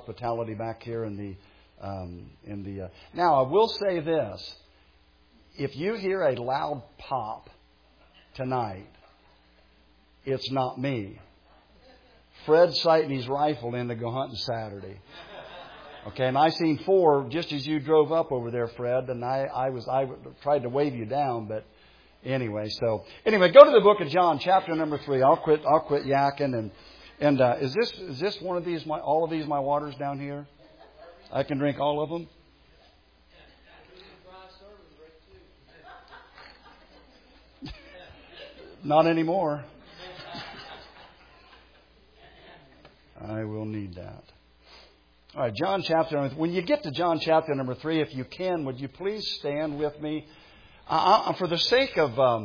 hospitality back here in the. Now, I will say this. If you hear a loud pop tonight, it's not me. Fred's sighting his rifle in to go hunting Saturday. Okay, and I seen 4 just as you drove up over there, Fred, and I tried to wave you down, but anyway, go to the book of John, chapter number 3. I'll quit yakking and is this one of these all of these my waters down here? I can drink all of them. Not anymore. I will need that. All right, John chapter number 3. When you get to John chapter number 3, if you can, would you please stand with me? For the sake of,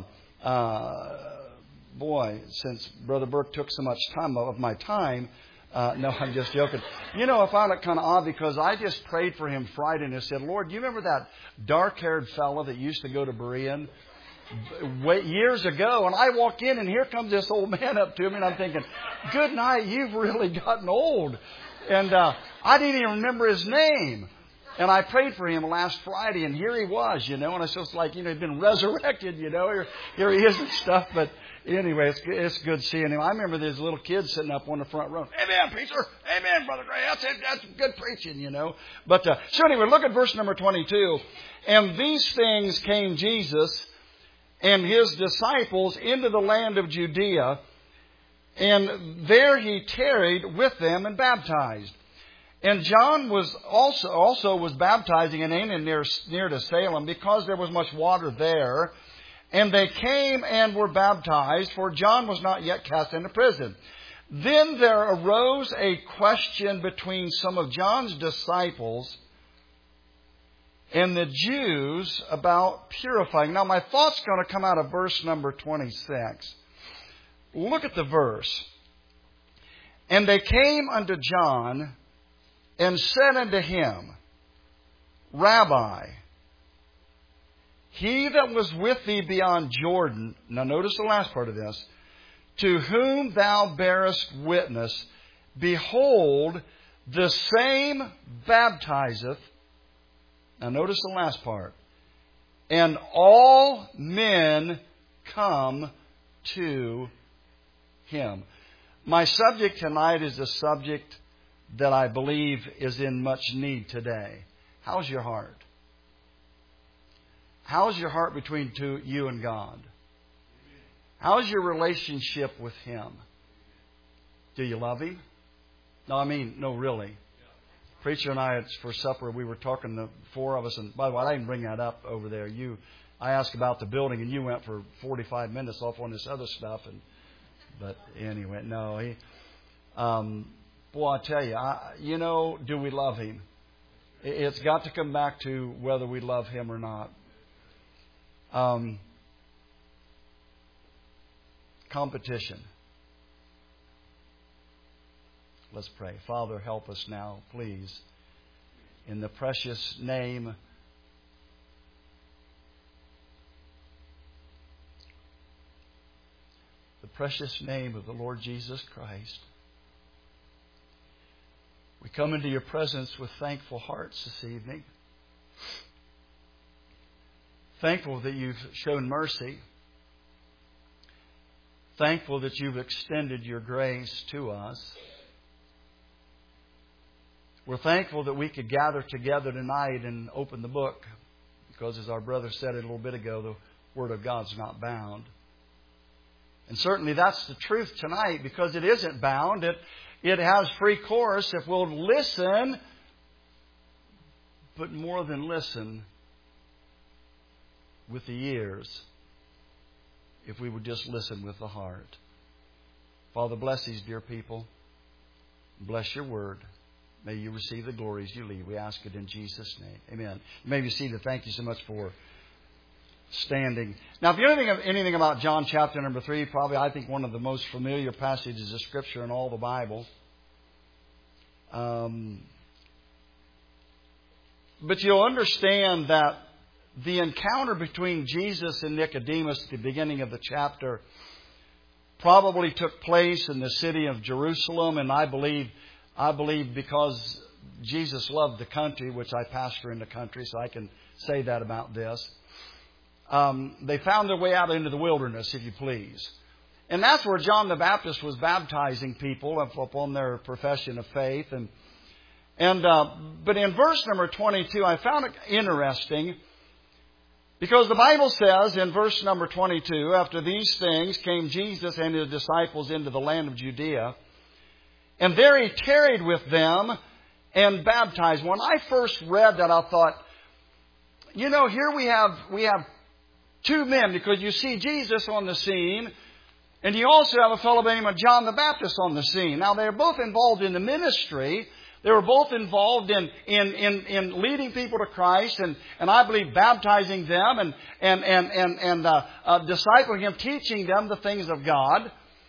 since Brother Burke took so much time of my time, no, I'm just joking. You know, I found it kind of odd because I just prayed for him Friday and I said, Lord, you remember that dark-haired fella that used to go to Berean years ago? And I walk in and here comes this old man up to me and I'm thinking, good night, you've really gotten old. And I didn't even remember his name. And I prayed for him last Friday and here he was, and I was like, he'd been resurrected, here he is and stuff. But anyway, it's good seeing him. I remember these little kids sitting up on the front row. Amen, preacher. Amen, Brother Gray. That's good preaching, But so anyway, look at verse number 22. And these things came Jesus and his disciples into the land of Judea, and there he tarried with them and baptized. And John was also was baptizing in Aenon near to Salem, because there was much water there. And they came and were baptized, for John was not yet cast into prison. Then there arose a question between some of John's disciples and the Jews about purifying. Now, my thought's going to come out of verse number 26. Look at the verse. And they came unto John and said unto him, Rabbi, he that was with thee beyond Jordan, now notice the last part of this, to whom thou bearest witness, behold, the same baptizeth. Now notice the last part. And all men come to him. My subject tonight is a subject that I believe is in much need today. How's your heart? How's your heart between you and God? How's your relationship with Him? Do you love Him? No, really. Preacher and I, for supper, we were talking, the 4 of us, and by the way, I didn't bring that up over there. I asked about the building, and you went for 45 minutes off on this other stuff. But anyway, no. I tell you, do we love Him? It's got to come back to whether we love Him or not. Competition. Let's pray. Father, help us now, please. In the precious name of the Lord Jesus Christ. We come into your presence with thankful hearts this evening. Thankful that you've shown mercy. Thankful that you've extended your grace to us. We're thankful that we could gather together tonight and open the book, because as our brother said a little bit ago, the Word of God's not bound. And certainly that's the truth tonight, because it isn't bound. It has free course if we'll listen, but more than listen, with the ears, if we would just listen with the heart. Father, bless these dear people. Bless your word. May you receive the glories you lead. We ask it in Jesus' name. Amen. You may be seated. Thank you so much for standing. Now, if you know anything about John chapter number 3, probably I think one of the most familiar passages of Scripture in all the Bible. But you'll understand that the encounter between Jesus and Nicodemus at the beginning of the chapter probably took place in the city of Jerusalem, and I believe because Jesus loved the country, which I pastor in the country, so I can say that about this. They found their way out into the wilderness, if you please. And that's where John the Baptist was baptizing people upon their profession of faith. But in verse number 22, I found it interesting because the Bible says in verse number 22, after these things came Jesus and his disciples into the land of Judea, and there he tarried with them and baptized. When I first read that, I thought, here we have two men, because you see Jesus on the scene, and you also have a fellow by the name of John the Baptist on the scene. Now, they're both involved in the ministry. They were both involved in leading people to Christ, and I believe baptizing them and discipling them, teaching them the things of God.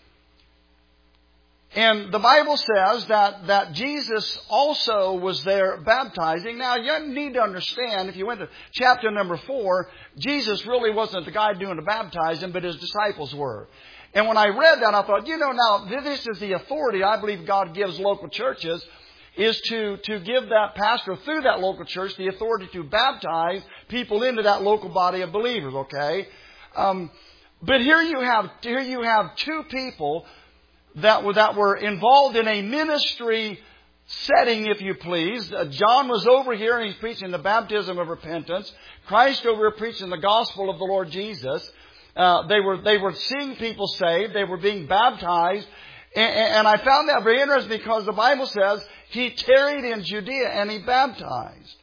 And the Bible says that Jesus also was there baptizing. Now, you need to understand, if you went to chapter number 4, Jesus really wasn't the guy doing the baptizing, but his disciples were. And when I read that, I thought, now this is the authority I believe God gives local churches, is to give that pastor through that local church the authority to baptize people into that local body of believers, okay? But here you have two people that were involved in a ministry setting, if you please. John was over here and he's preaching the baptism of repentance. Christ over here preaching the gospel of the Lord Jesus. They were seeing people saved. They were being baptized. And I found that very interesting because the Bible says he tarried in Judea and he baptized.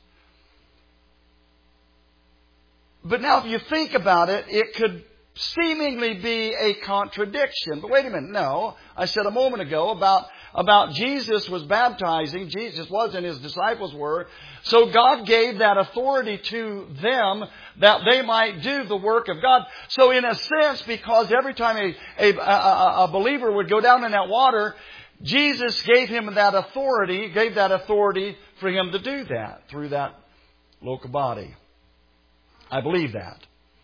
But now if you think about it, it could seemingly be a contradiction. But wait a minute, no. I said a moment ago about Jesus was baptizing. Jesus was and his disciples were. So God gave that authority to them that they might do the work of God. So in a sense, because every time a believer would go down in that water, Jesus gave him that authority, for him to do that through that local body. I believe that.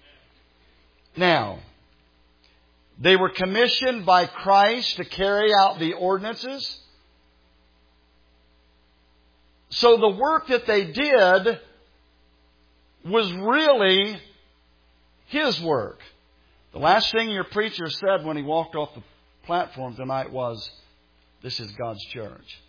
Now, they were commissioned by Christ to carry out the ordinances. So the work that they did was really his work. The last thing your preacher said when he walked off the platform tonight was, "This is God's church.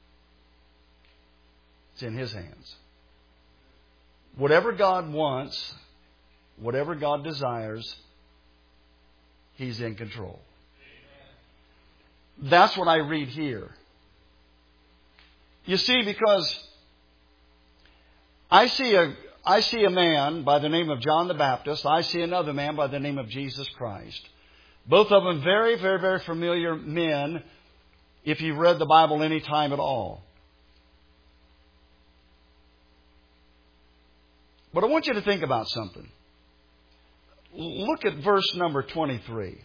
It's in his hands." Whatever God wants, whatever God desires, he's in control. That's what I read here. You see, because I see a man by the name of John the Baptist. I see another man by the name of Jesus Christ. Both of them very, very, very familiar men if you've read the Bible any time at all. But I want you to think about something. Look at verse number 23.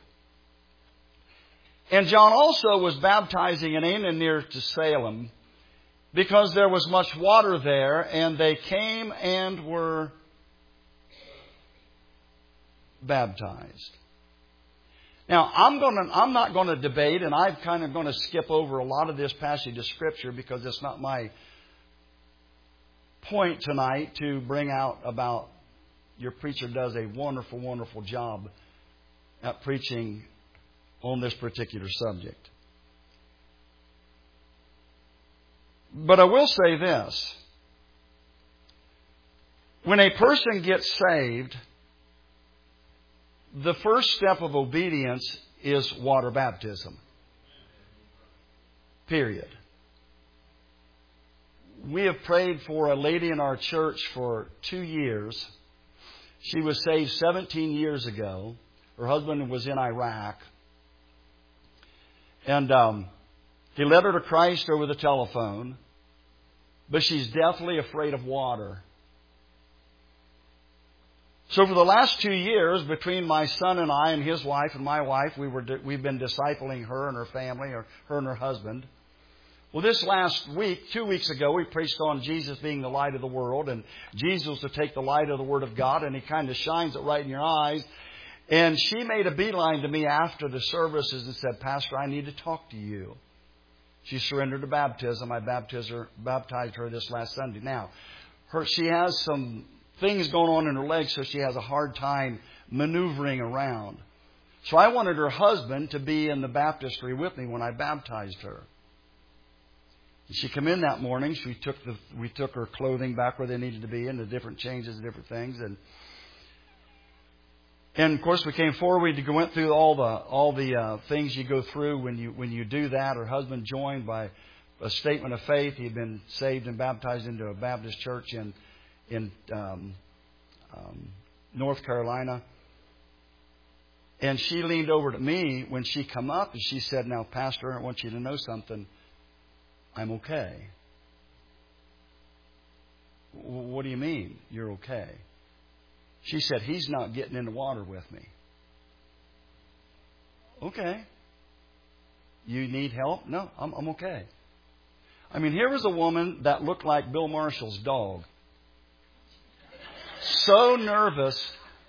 And John also was baptizing in Aenon near to Salem, because there was much water there, and they came and were baptized. Now, I'm not going to debate, and I'm kind of going to skip over a lot of this passage of Scripture because it's not my point tonight to bring out about your preacher does a wonderful, wonderful job at preaching on this particular subject. But I will say this. When a person gets saved, the first step of obedience is water baptism. Period. We have prayed for a lady in our church for 2 years. She was saved 17 years ago. Her husband was in Iraq. And he led her to Christ over the telephone. But she's deathly afraid of water. So for the last 2 years, between my son and I and his wife and my wife, we've been discipling her and her family, or her and her husband. Well, this last week, 2 weeks ago, we preached on Jesus being the light of the world, and Jesus to take the light of the Word of God, and He kind of shines it right in your eyes. And she made a beeline to me after the services and said, "Pastor, I need to talk to you." She surrendered to baptism. I baptized her this last Sunday. Now, she has some things going on in her legs, so she has a hard time maneuvering around. So I wanted her husband to be in the baptistry with me when I baptized her. She came in that morning. We took her clothing back where they needed to be, and the different changes and different things. And of course, we came forward. We went through all the things you go through when you do that. Her husband joined by a statement of faith. He had been saved and baptized into a Baptist church in North Carolina. And she leaned over to me when she come up, and she said, "Now, Pastor, I want you to know something. I'm okay." "What do you mean, you're okay?" She said, "He's not getting in the water with me." "Okay. You need help?" "No, I'm okay." I mean, here was a woman that looked like Bill Marshall's dog. So nervous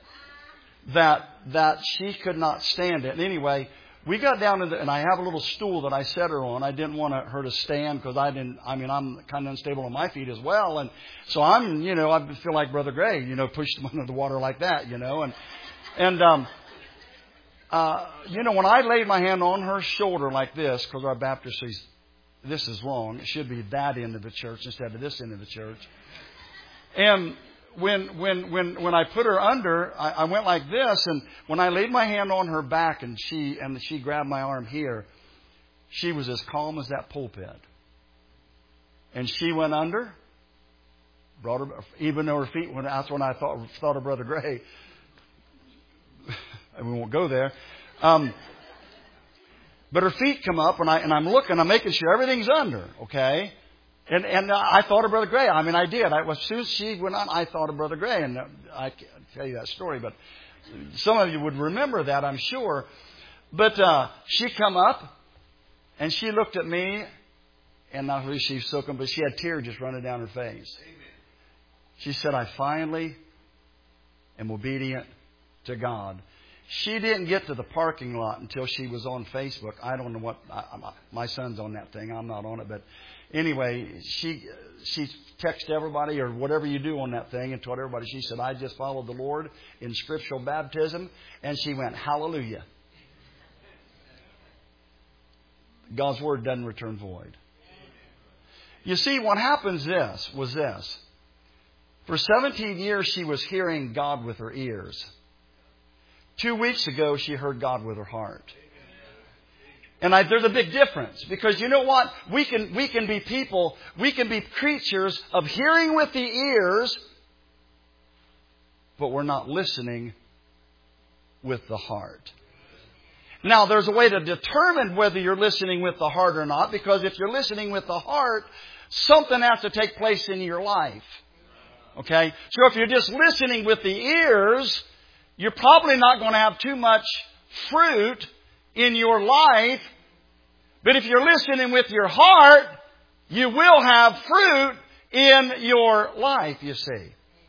that she could not stand it. And anyway, we got down and I have a little stool that I set her on. I didn't want her to stand because I'm kind of unstable on my feet as well. And so I feel like Brother Gray, pushed him under the water like that, And when I laid my hand on her shoulder like this, because our baptistry, this is wrong. It should be that end of the church instead of this end of the church. And when I put her under, I went like this, and when I laid my hand on her back and she grabbed my arm here, she was as calm as that pulpit. And she went under, brought her, even though her feet went. That's when I thought of Brother Gray. And we won't go there. But her feet come up, and I'm looking, I'm making sure everything's under, okay? And I thought of Brother Gray. I did. As soon as she went on, I thought of Brother Gray. And I can't tell you that story, but some of you would remember that, I'm sure. But she come up, and she looked at me, and not really she's soaking, but she had tears just running down her face. Amen. She said, "I finally am obedient to God." She didn't get to the parking lot until she was on Facebook. I don't know what... my son's on that thing. I'm not on it. But anyway, she texted everybody or whatever you do on that thing and told everybody. She said, "I just followed the Lord in scriptural baptism." And she went, "Hallelujah." God's Word doesn't return void. You see, what happens was this. For 17 years, she was hearing God with her ears. 2 weeks ago, she heard God with her heart. And there's a big difference. Because you know what? We can be people, we can be creatures of hearing with the ears, but we're not listening with the heart. Now, there's a way to determine whether you're listening with the heart or not, because if you're listening with the heart, something has to take place in your life. Okay? So if you're just listening with the ears, you're probably not going to have too much fruit in your life. But if you're listening with your heart, you will have fruit in your life, you see.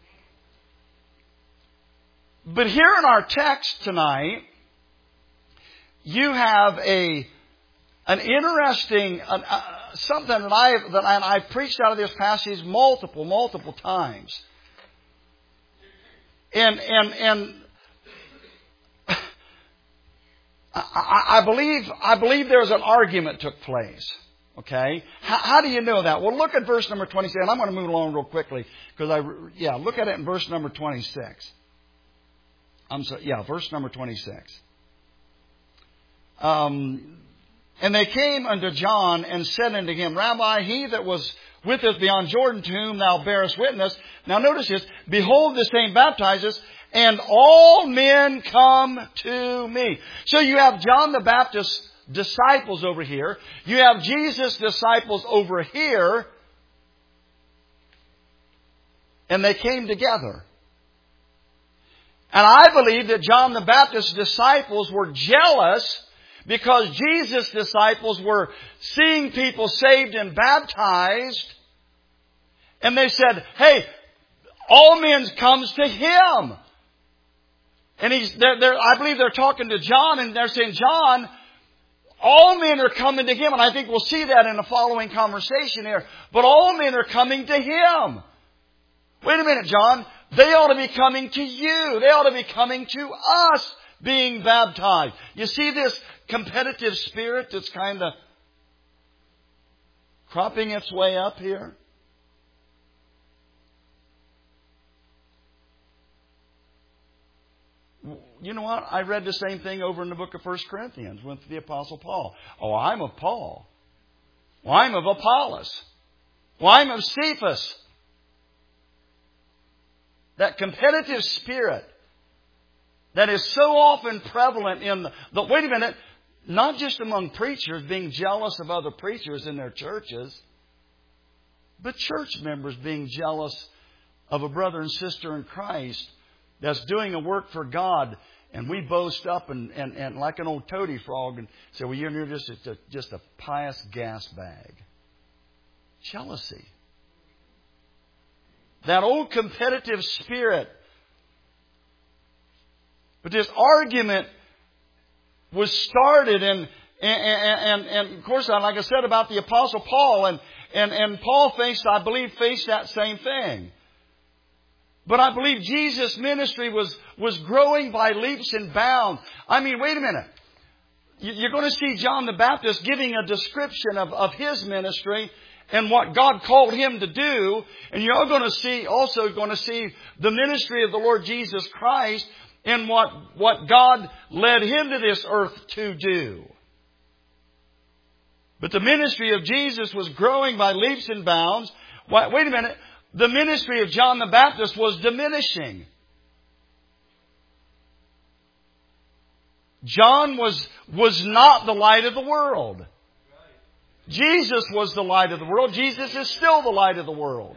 But here in our text tonight, you have an interesting something that I've preached out of this passage multiple times. And I believe there's an argument took place. Okay? How do you know that? Well, look at verse number 26. And I'm going to move along real quickly. Look at it in verse number 26. Verse number 26. And they came unto John and said unto him, "Rabbi, he that was with us beyond Jordan, to whom thou bearest witness." Now notice this. "Behold, the same baptizes, and all men come to me." So you have John the Baptist's disciples over here. You have Jesus' disciples over here. And they came together. And I believe that John the Baptist's disciples were jealous because Jesus' disciples were seeing people saved and baptized. And they said, "Hey, all men comes to him." And I believe they're talking to John and they're saying, "John, All men are coming to Him. And I think we'll see that in the following conversation here. But all men are coming to Him. Wait a minute, John. They ought to be coming to you. They ought to be coming to us being baptized. You see this competitive spirit that's kind of cropping its way up here? You know what? I read the same thing over in the book of 1 Corinthians with the Apostle Paul. Oh, I'm of Paul. Well, I'm of Apollos. Well, I'm of Cephas. That competitive spirit that is so often prevalent in wait a minute, not just among preachers being jealous of other preachers in their churches, but church members being jealous of a brother and sister in Christ that's doing a work for God, and we boast up and like an old toady frog and say, well, you're just a pious gas bag. Jealousy. That old competitive spirit. But this argument was started and of course, like I said about the Apostle Paul, and Paul faced that same thing. But I believe Jesus' ministry was growing by leaps and bounds. I mean, wait a minute. You're going to see John the Baptist giving a description of his ministry and what God called him to do. And you're also going to see the ministry of the Lord Jesus Christ and what God led Him to this earth to do. But the ministry of Jesus was growing by leaps and bounds. Wait a minute. The ministry of John the Baptist was diminishing. John was not the light of the world. Jesus was the light of the world. Jesus is still the light of the world.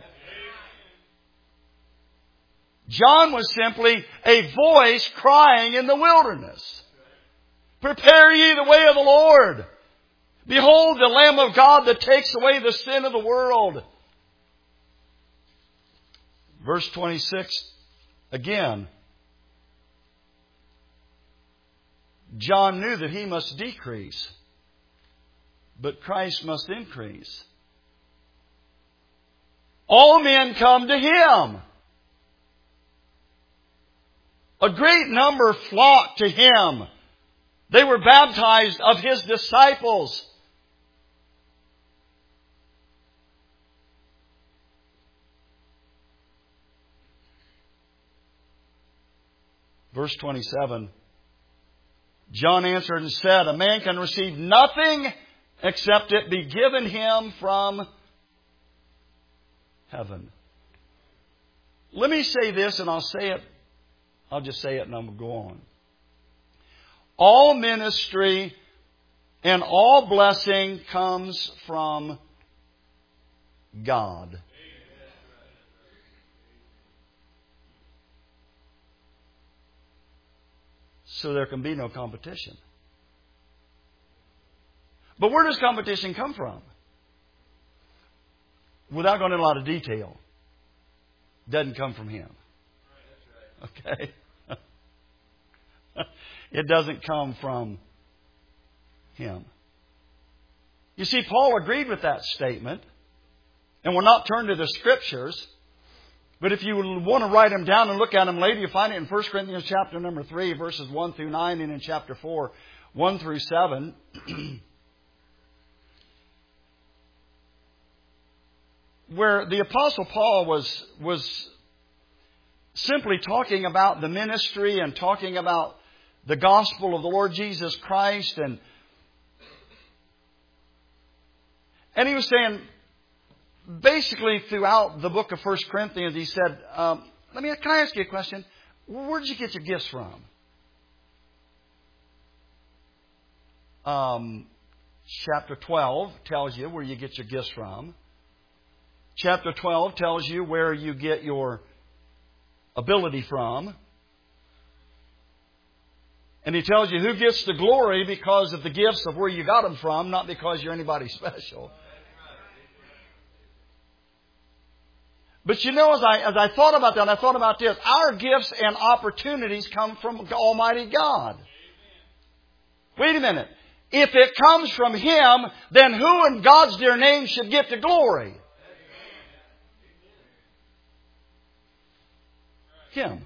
John was simply a voice crying in the wilderness. Prepare ye the way of the Lord. Behold the Lamb of God that takes away the sin of the world. Verse 26, again. John knew that he must decrease, but Christ must increase. All men come to Him. A great number flocked to Him. They were baptized of His disciples. Verse 27. John answered and said, a man can receive nothing except it be given him from heaven. Let me say this, and I'll just say it and I'll go on. All ministry and all blessing comes from God. So there can be no competition. But where does competition come from? Without going into a lot of detail, it doesn't come from Him. Okay? It doesn't come from Him. You see, Paul agreed with that statement. And we'll not turn to the Scriptures. But if you want to write them down and look at them later, you find it in 1 Corinthians chapter number 3, verses 1 through 9, and in chapter 4, 1 through 7. Where the Apostle Paul was simply talking about the ministry and talking about the gospel of the Lord Jesus Christ. And he was saying, basically, throughout the book of 1 Corinthians, he said, can I ask you a question? Where did you get your gifts from? Chapter 12 tells you where you get your gifts from. Chapter 12 tells you where you get your ability from. And he tells you who gets the glory because of the gifts of where you got them from, not because you're anybody special. But you know, as I thought about that, I thought about this. Our gifts and opportunities come from Almighty God. Wait a minute. If it comes from Him, then who in God's dear name should get the glory? Him.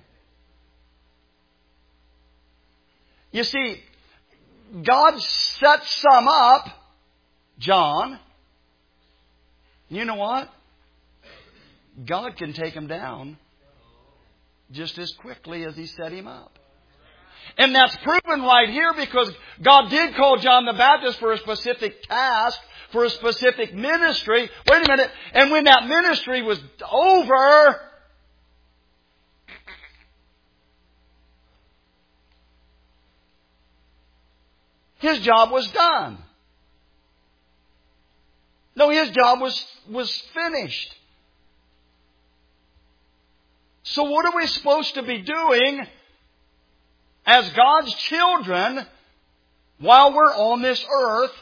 You see, God set some up, John. You know what? God can take him down just as quickly as He set him up. And that's proven right here because God did call John the Baptist for a specific task, for a specific ministry. Wait a minute. And when that ministry was over, his job was done. No, his job was finished. So what are we supposed to be doing as God's children while we're on this earth?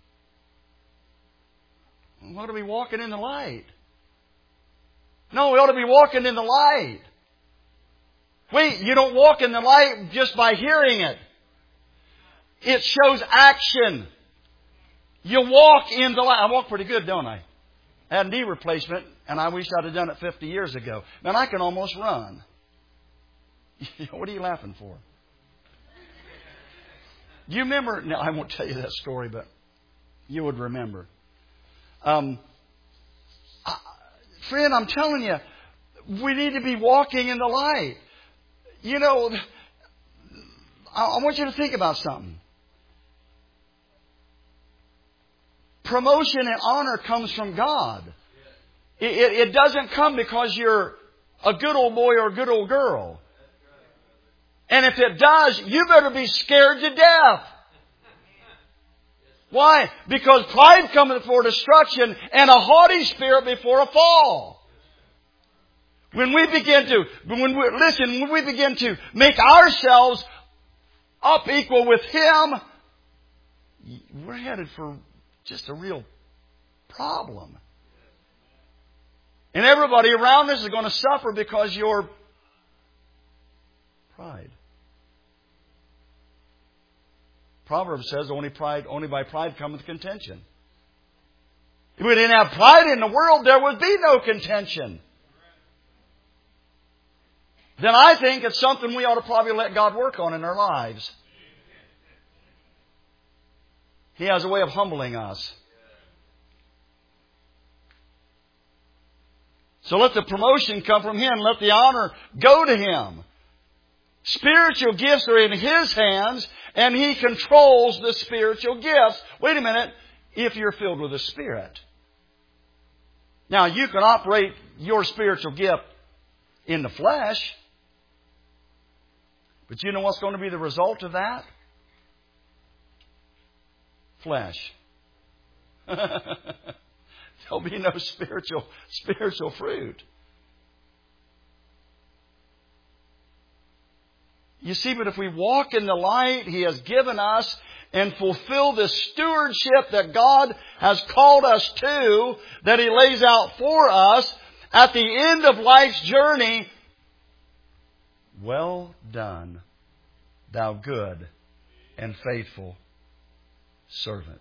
We ought to be walking in the light. No, we ought to be walking in the light. Wait, you don't walk in the light just by hearing it. It shows action. You walk in the light. I walk pretty good, don't I? I had a knee replacement, and I wish I'd have done it 50 years ago. Man, I can almost run. What are you laughing for? Do you remember? No, I won't tell you that story, but you would remember. Friend, I'm telling you, we need to be walking in the light. You know, I want you to think about something. Promotion and honor comes from God. It doesn't come because you're a good old boy or a good old girl. And if it does, you better be scared to death. Why? Because pride cometh before destruction and a haughty spirit before a fall. When we begin to make ourselves up equal with Him, we're headed for just a real problem. And everybody around us is going to suffer because you're pride. Proverbs says only by pride cometh contention. If we didn't have pride in the world, there would be no contention. Then I think it's something we ought to probably let God work on in our lives. He has a way of humbling us. So let the promotion come from Him. Let the honor go to Him. Spiritual gifts are in His hands, and He controls the spiritual gifts. Wait a minute. If you're filled with the Spirit. Now, you can operate your spiritual gift in the flesh. But you know what's going to be the result of that? Flesh. There'll be no spiritual fruit. You see, but if we walk in the light He has given us and fulfill the stewardship that God has called us to, that He lays out for us, at the end of life's journey, well done, thou good and faithful servant.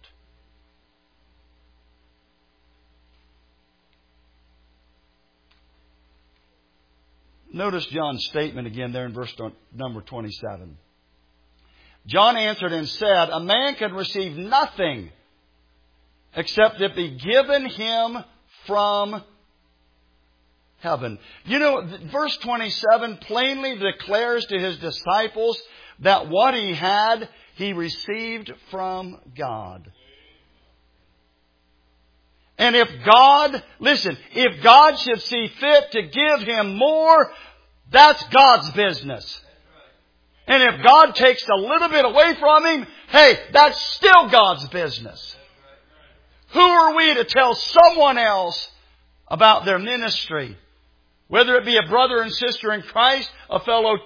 Notice John's statement again there in verse number 27. John answered and said, a man can receive nothing except it be given him from heaven. You know, verse 27 plainly declares to His disciples that what He had, He received from God. And if God should see fit to give him more, that's God's business. And if God takes a little bit away from him, hey, that's still God's business. Who are we to tell someone else about their ministry? Whether it be a brother and sister in Christ, a fellow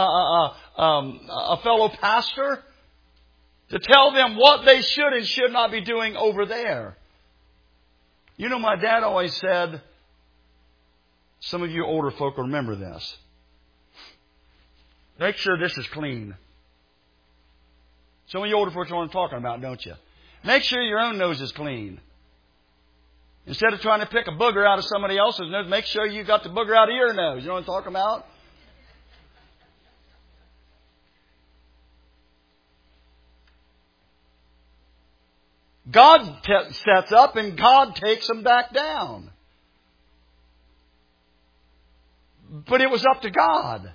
pastor, to tell them what they should and should not be doing over there. You know, my dad always said, some of you older folk will remember this. Make sure this is clean. Some of you older folks know what I'm talking about, don't you? Make sure your own nose is clean. Instead of trying to pick a booger out of somebody else's nose, make sure you got the booger out of your nose. You know what I'm talking about? God sets up and God takes them back down. But it was up to God.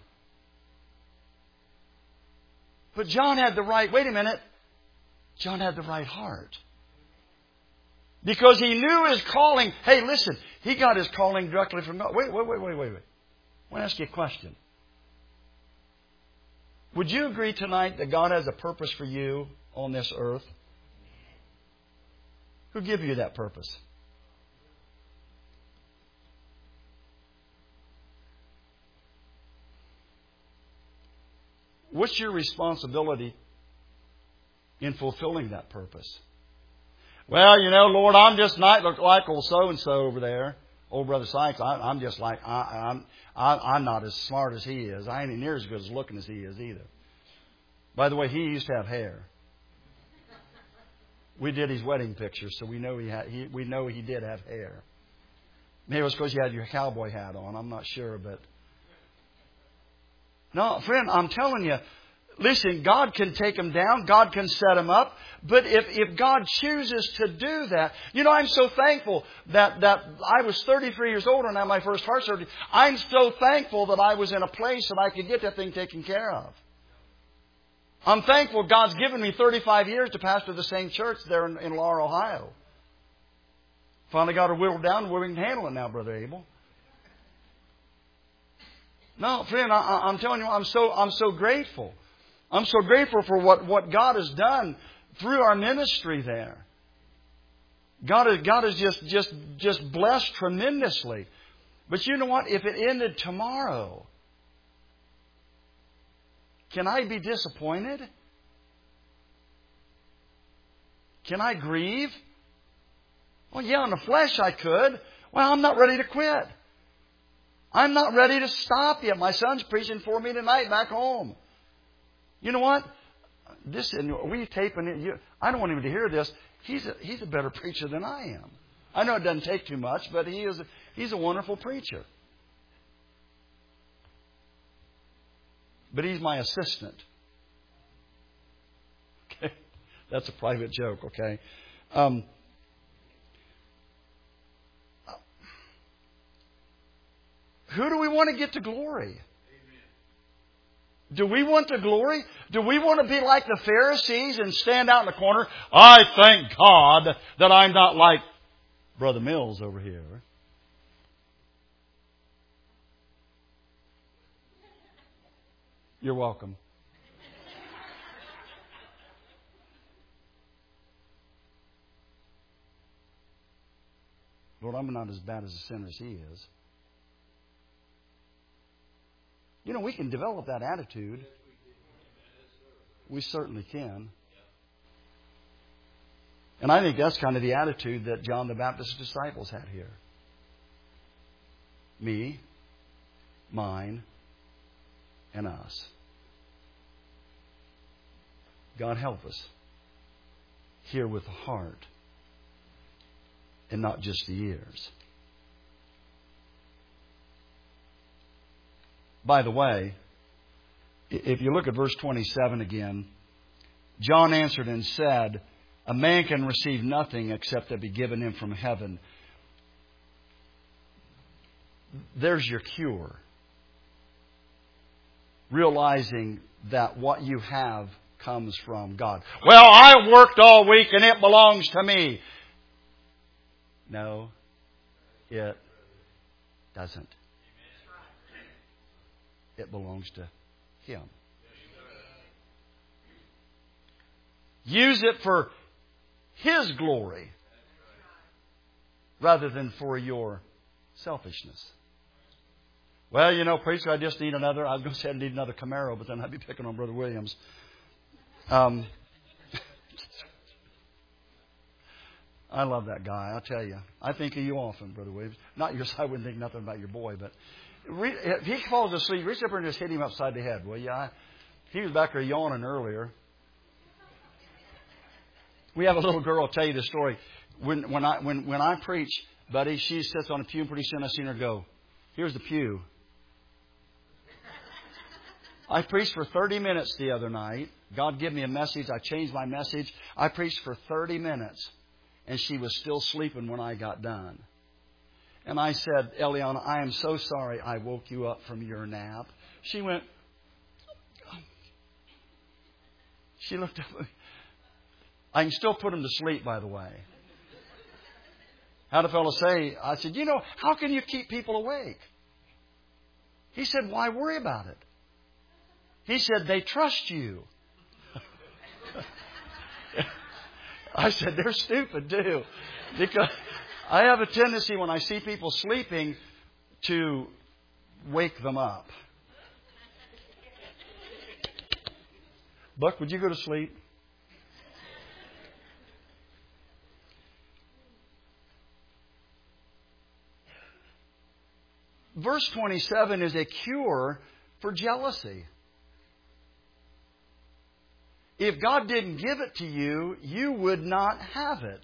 But John had the right, wait a minute, John had the right heart. Because he knew his calling. Hey, listen, he got his calling directly from God. Wait. I want to ask you a question. Would you agree tonight that God has a purpose for you on this earth? Who gave you that purpose? What's your responsibility in fulfilling that purpose? Well, you know, Lord, I'm just not like old so-and-so over there, old Brother Sykes. I'm just like, I'm not as smart as he is. I ain't near as good as looking as he is either. By the way, he used to have hair. We did his wedding picture, so we know he did have hair. Maybe it was because you had your cowboy hat on. I'm not sure, but no, friend, I'm telling you. Listen, God can take them down. God can set them up. But if God chooses to do that, you know, I'm so thankful that I was 33 years old and I had my first heart surgery. I'm so thankful that I was in a place that I could get that thing taken care of. I'm thankful God's given me 35 years to pastor the same church there in Laurel, Ohio. Finally got her whittled down where we can handle it now, Brother Abel. No, friend, I'm telling you, I'm so grateful. I'm so grateful for what God has done through our ministry there. God has just blessed tremendously. But you know what? If it ended tomorrow, can I be disappointed? Can I grieve? Well, yeah, in the flesh I could. Well, I'm not ready to quit. I'm not ready to stop yet. My son's preaching for me tonight back home. You know what? We taping it. I don't want him to hear this. He's a better preacher than I am. I know it doesn't take too much, but he's a wonderful preacher. But he's my assistant. Okay, that's a private joke. Okay. Who do we want to get to glory? Do we want the glory? Do we want to be like the Pharisees and stand out in the corner? I thank God that I'm not like Brother Mills over here. You're welcome. Lord, I'm not as bad as a sinner as he is. You know, we can develop that attitude. We certainly can. And I think that's kind of the attitude that John the Baptist's disciples had here. Me, mine, and us. God help us. Hear with the heart and not just the ears. By the way, if you look at verse 27 again, John answered and said, a man can receive nothing except that be given him from heaven. There's your cure. Realizing that what you have comes from God. Well, I worked all week and it belongs to me. No, it doesn't. It belongs to Him. Use it for His glory rather than for your selfishness. Well, you know, preacher, I just need another. I was going to say I need another Camaro, but then I'd be picking on Brother Williams. I love that guy, I'll tell you. I think of you often, Brother Williams. Not yours, I wouldn't think nothing about your boy, but if he falls asleep, reach up and just hit him upside the head, will you? He was back there yawning earlier. We have a little girl, I'll tell you the story. When I preach, buddy, she sits on a pew and pretty soon I seen her go, here's the pew. I preached for 30 minutes the other night. God gave me a message. I changed my message. I preached for 30 minutes. And she was still sleeping when I got done. And I said, Eliana, I am so sorry I woke you up from your nap. She went, she looked up. I can still put them to sleep, by the way. How'd a fellow say? I said, how can you keep people awake? He said, why worry about it? He said, they trust you. I said, they're stupid too. Because I have a tendency when I see people sleeping to wake them up. Buck, would you go to sleep? Verse 27 is a cure for jealousy. If God didn't give it to you, you would not have it.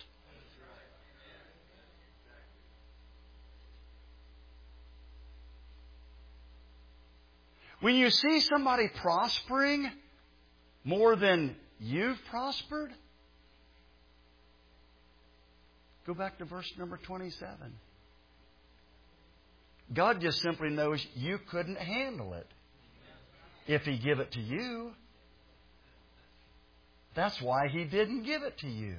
When you see somebody prospering more than you've prospered, go back to verse number 27. God just simply knows you couldn't handle it if He give it to you. That's why He didn't give it to you.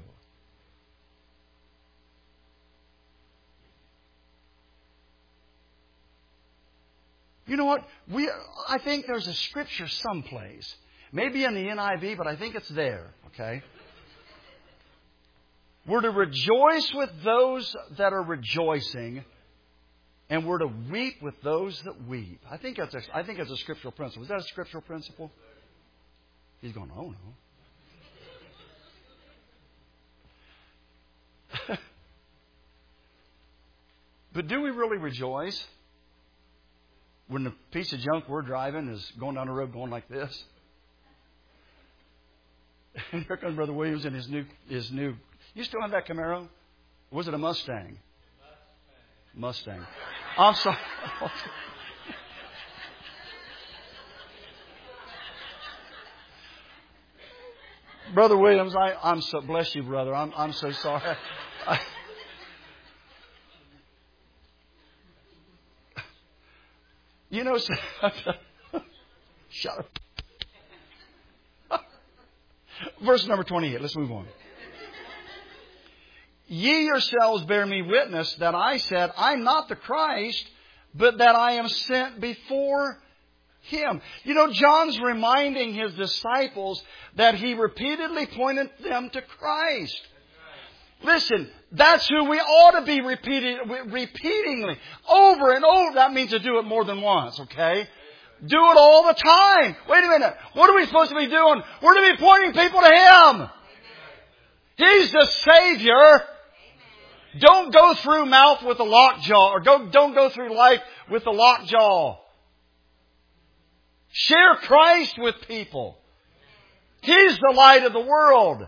You know what? I think there's a scripture someplace. Maybe in the NIV, but I think it's there. Okay? We're to rejoice with those that are rejoicing, and we're to weep with those that weep. I think it's a scriptural principle. Is that a scriptural principle? He's going, oh no. But do we really rejoice when the piece of junk we're driving is going down the road going like this? And here comes Brother Williams in his new. You still have that Camaro? Or was it a Mustang? Mustang. I'm sorry. Brother Williams, I'm so bless you, brother. I'm so sorry. Shut up. Verse number 28. Let's move on. Ye yourselves bear me witness that I said, I'm not the Christ, but that I am sent before Him. John's reminding his disciples that he repeatedly pointed them to Christ. Listen, that's who we ought to be repeatingly, over and over. That means to do it more than once, okay? Do it all the time. Wait a minute. What are we supposed to be doing? We're to be pointing people to Him. He's the Savior. Don't go through mouth with a lockjaw, or don't go through life with a lockjaw. Share Christ with people. He's the light of the world.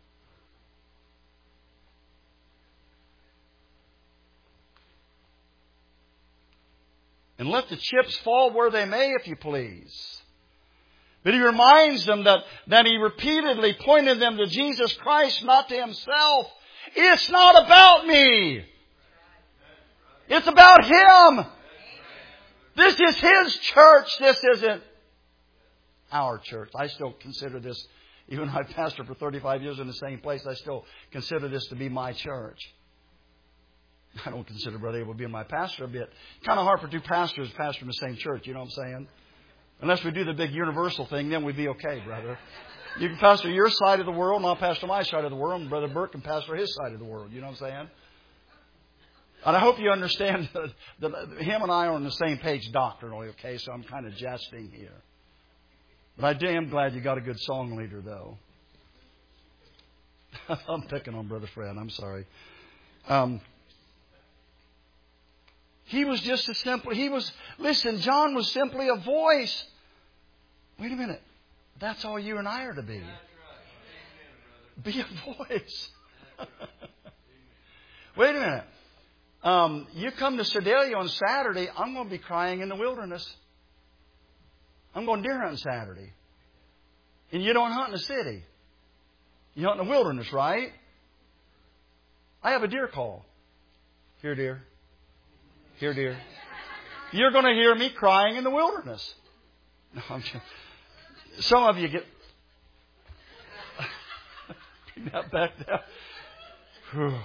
And let the chips fall where they may, if you please. But He reminds them that He repeatedly pointed them to Jesus Christ, not to Himself. It's not about me. It's about Him. This is His church. This isn't our church. I still consider this, even though I've pastored for 35 years in the same place, I still consider this to be my church. I don't consider Brother Abel being my pastor a bit. Kind of hard for two pastors to pastor in the same church, you know what I'm saying? Unless we do the big universal thing, then we'd be okay, brother. You can pastor your side of the world, and I'll pastor my side of the world, and Brother Burke can pastor his side of the world, you know what I'm saying? And I hope you understand that him and I are on the same page doctrinally, okay? So I'm kind of jesting here. But I am glad you got a good song leader, though. I'm picking on Brother Fred. I'm sorry. He was just a simple... Listen, John was simply a voice. Wait a minute. That's all you and I are to be. Be a voice. Wait a minute. You come to Sedalia on Saturday, I'm going to be crying in the wilderness. I'm going deer hunting Saturday. And you don't hunt in the city. You hunt in the wilderness, right? I have a deer call. Here, dear. Here, dear. You're going to hear me crying in the wilderness. No, I'm just, some of you get... Bring that back down.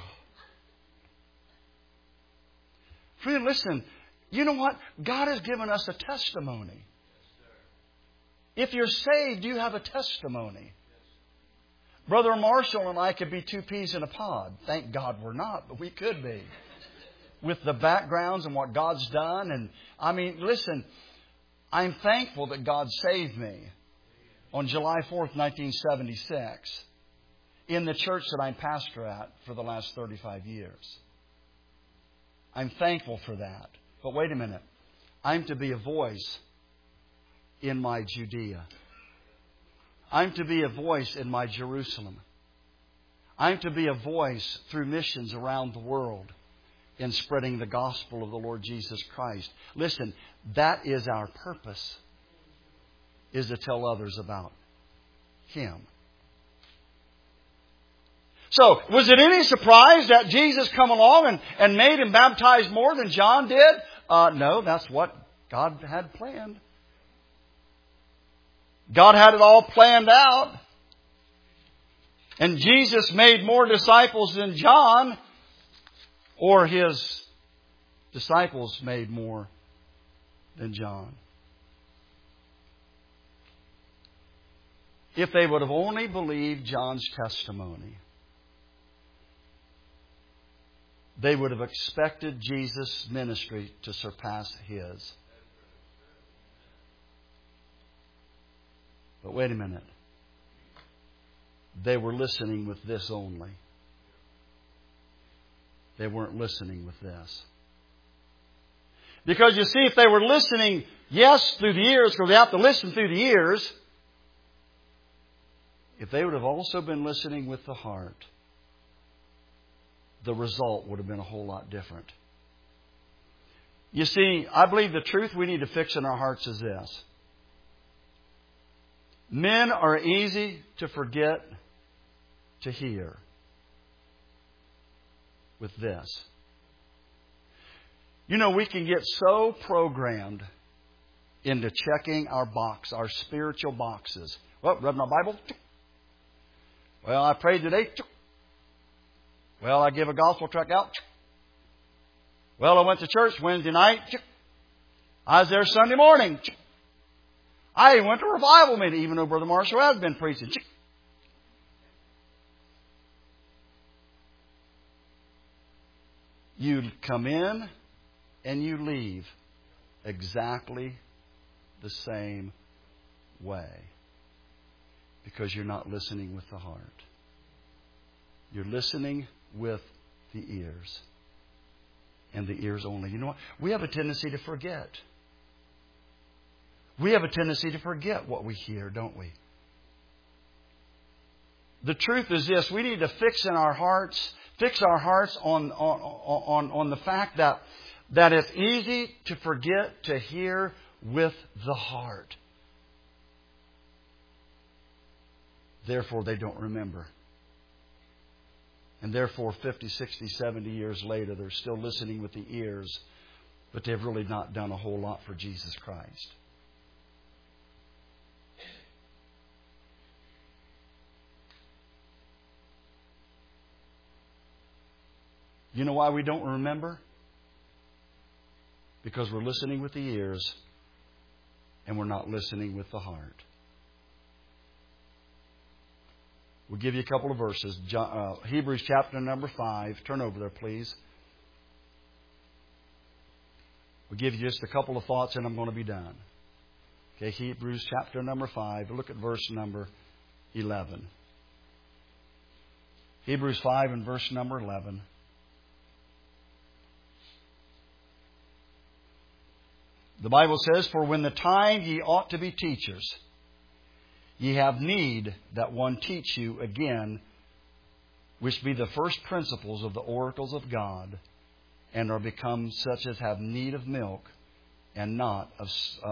Friend, listen. You know what? God has given us a testimony. If you're saved, you have a testimony. Brother Marshall and I could be two peas in a pod. Thank God we're not, but we could be. With the backgrounds and what God's done. And I mean, listen, I'm thankful that God saved me on July 4th, 1976 in the church that I'm pastor at for the last 35 years. I'm thankful for that. But wait a minute. I'm to be a voice in my Judea. I'm to be a voice in my Jerusalem. I'm to be a voice through missions around the world in spreading the gospel of the Lord Jesus Christ. Listen, that is our purpose, is to tell others about Him. So, was it any surprise that Jesus come along and made him baptize more than John did? No, that's what God had planned. God had it all planned out. And Jesus made more disciples than John, or His disciples made more than John. If they would have only believed John's testimony, they would have expected Jesus' ministry to surpass His. But wait a minute. They were listening with this only. They weren't listening with this. Because you see, if they were listening, yes, through the ears, because they have to listen through the ears, if they would have also been listening with the heart, the result would have been a whole lot different. You see, I believe the truth we need to fix in our hearts is this. Men are easy to forget to hear with this. You know, we can get so programmed into checking our box, our spiritual boxes. Well, read my Bible. Well, I prayed today. Well, I give a gospel tract out. Well, I went to church Wednesday night. I was there Sunday morning. I went to a revival meeting, even though Brother Marshall has been preaching. You come in and you leave exactly the same way because you're not listening with the heart. You're listening with the ears. And the ears only. You know what? We have a tendency to forget. We have a tendency to forget what we hear, don't we? The truth is this. We need to fix our hearts on the fact that it's easy to forget to hear with the heart. Therefore, they don't remember. And therefore, 50, 60, 70 years later, they're still listening with the ears, but they've really not done a whole lot for Jesus Christ. You know why we don't remember? Because we're listening with the ears and we're not listening with the heart. We'll give you a couple of verses. Hebrews chapter number 5. Turn over there, please. We'll give you just a couple of thoughts and I'm going to be done. Okay, Hebrews chapter number 5. Look at verse number 11. Hebrews 5 and verse number 11. The Bible says, "For when the time ye ought to be teachers, ye have need that one teach you again which be the first principles of the oracles of God, and are become such as have need of milk, and not of...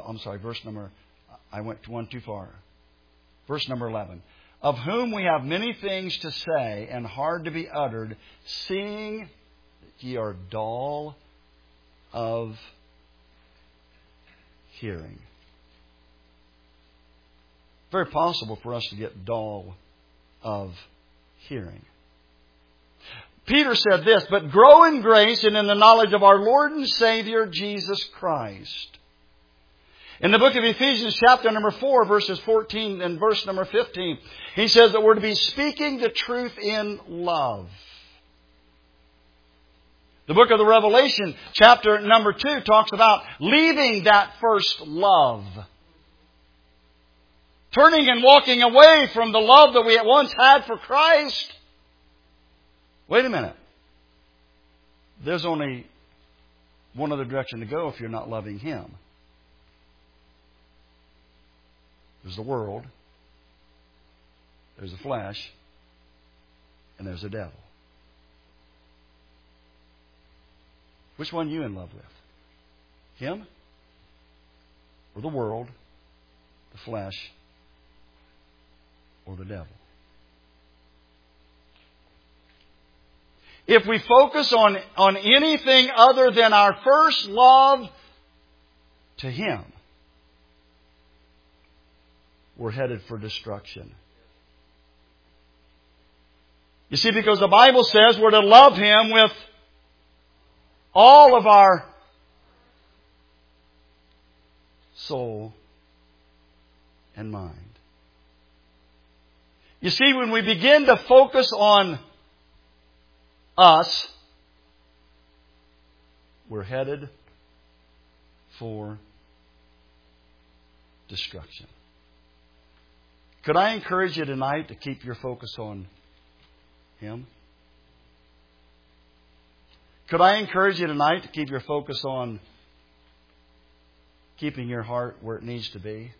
I went one too far. Verse number 11. Of whom we have many things to say, and hard to be uttered, seeing that ye are dull of hearing. Very possible for us to get dull of hearing. Peter said this, but grow in grace and in the knowledge of our Lord and Savior, Jesus Christ. In the book of Ephesians, chapter number 4, verses 14 and verse number 15, he says that we're to be speaking the truth in love. The book of the Revelation, chapter number 2, talks about leaving that first love. Turning and walking away from the love that we at once had for Christ. Wait a minute. There's only one other direction to go if you're not loving Him. There's the world, there's the flesh, and there's the devil. Which one are you in love with? Him? Or the world, the flesh, or the devil? If we focus on anything other than our first love to Him, we're headed for destruction. You see, because the Bible says we're to love Him with all of our soul and mind. You see, when we begin to focus on us, we're headed for destruction. Could I encourage you tonight to keep your focus on Him? Could I encourage you tonight to keep your focus on keeping your heart where it needs to be?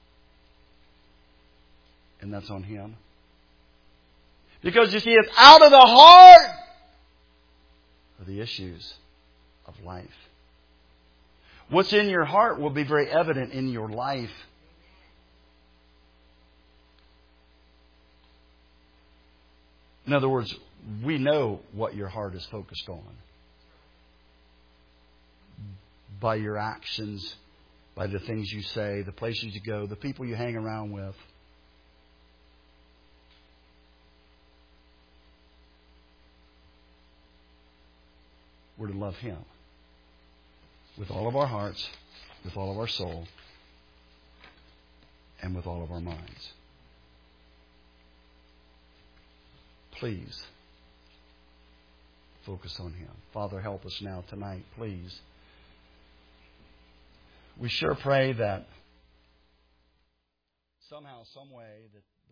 And that's on Him. Because you see, it's out of the heart of the issues of life. What's in your heart will be very evident in your life. In other words, we know what your heart is focused on. By your actions, by the things you say, the places you go, the people you hang around with. We're to love Him with all of our hearts, with all of our soul, and with all of our minds. Please focus on Him. Father, help us now tonight, please. We sure pray that somehow, some way, that